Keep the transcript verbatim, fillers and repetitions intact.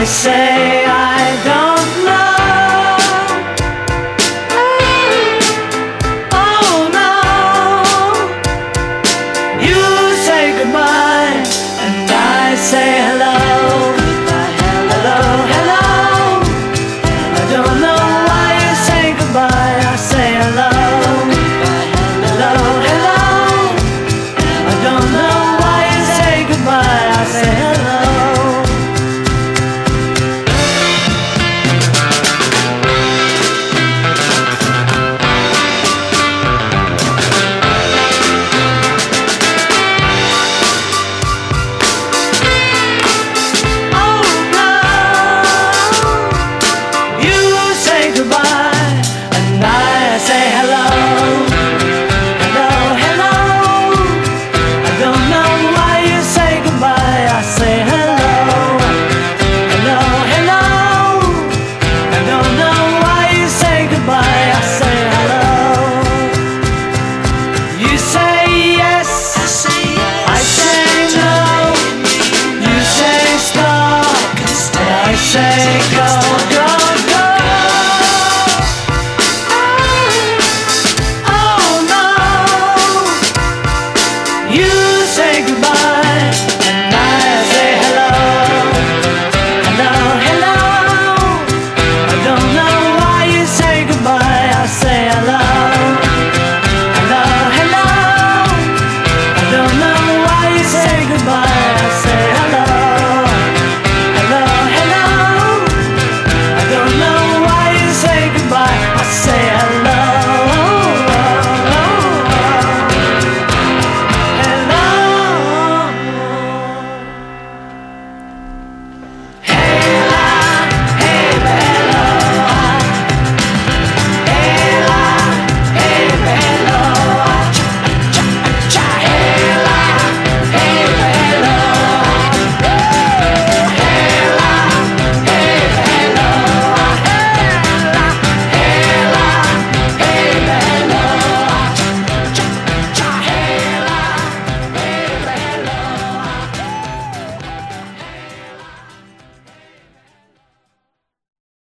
I say I don't know. Oh no. You say goodbye and I say hello. Hello, hello. I don't know why you say goodbye. I say hello. Hello, hello. I don't know why you say goodbye. I say hello. Say go.